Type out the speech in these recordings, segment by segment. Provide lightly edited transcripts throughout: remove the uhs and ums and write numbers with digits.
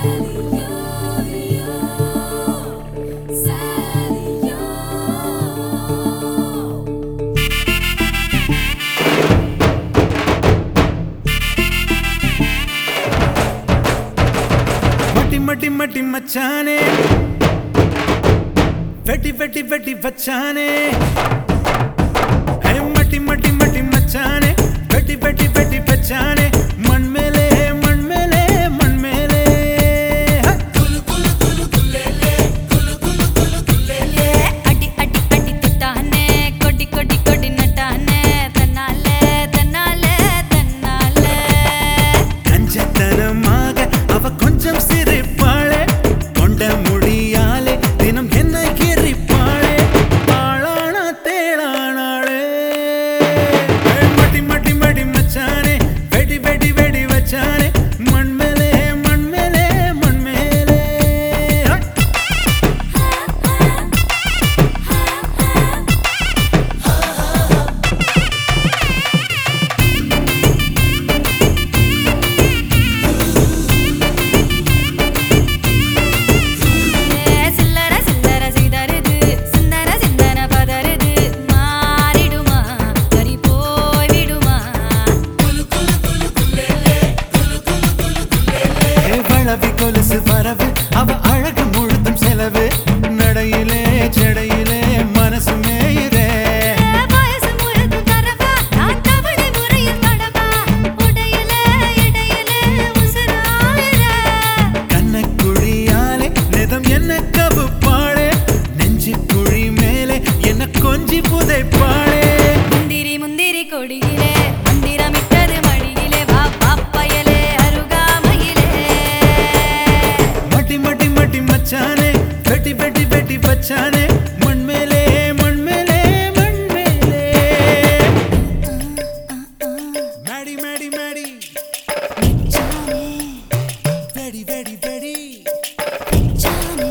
मटी मटी मचाने वेटी वेटी वेटी बचाने है मटी मटी मटी मचाने वेटी वेटी वेटी बचाने मन मेले मन मेले मन मेले कुल कुल कुल कुलेले कुल कुल कुल कुलेले अडी अडी अडी तुटाने कोडी कोडी कोडी नटाने तन्नाले तन्नाले तन्नाले कंजतनमाग अव कोंजम सिरिप्पाळे कोंड मुडियाले दिनम एन्नै गिरिप्पाळे आळाण तेळाणाळे मटी मटी मटी मचाने वेडी वेडी वेडी वचाने मन मेले मन मेले मन मेले சில்லற சில்லற சிதறுது சிந்தன சிந்தன பதறுது மாறிடுமா கரி போய் விடுமா குலு குலு குலு குலேலே குலு குலு குலு குலேலே வளவி கொலுசு வரவு அவ அழகு முழுதும் செலவு நடையிலே செடையிலே மனசு மேயிரே வயசு முழுது தரவா நான் தவணை முறையில் தடவா உடையிலே இடையிலே உசுராயிர கண்ணக்குழியாலே நிதம் என்ன கவுப்பாளே நெஞ்சு குழி மேலே என்ன கொஞ்சி புதைப்பாளே முந்திரி முந்திரி கொடியிலே மந்திரமிட்டது மடியிலே வா பாப்பையலே அருகாமையிலே மட்டி மட்டி மட்டி மச்சானே வெட்டி வெட்டி வெட்டி வச்சானே மண் மேலே மண் மேலே மண் மேலே மேடி மேடி மேடி சானே வெடி வெடி வெடி சானே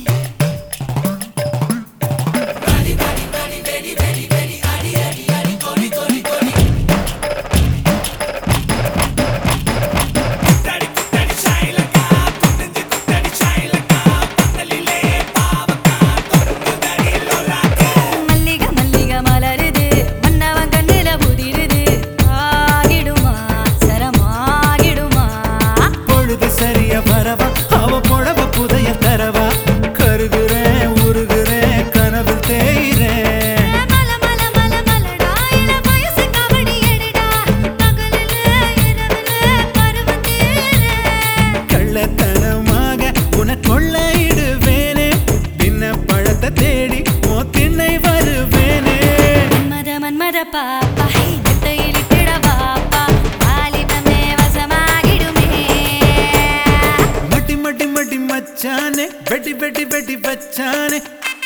மல்லிக மல்லிக மலருது மன்னவன் கண்ணுல புதிருது ஆகிடுமா சரமாகிடுமா பொழுது சரிய வரவா அவ புடவ புதைய தரவா கருகுறேன் உருகுறேன் கனவில் தேயிறேன் மல மல மல மலடா இள வயசு கபடி எடுடா பகலில இரவுல பருவம் தேரே கள்ளத்தனமாக உன கொள்ளையிடுவேனே பின்ன பழத்தை தேடி ஓ திண்ணை வருவேனே மன்மத மன்மத பாப்பா நெட்டையிலிட்டிட வாப்பா வாலிபமே வசமாகிடுமே மட்டி மட்டி மட்டி மச்சானே வெட்டி வெட்டி வெட்டி வச்சானே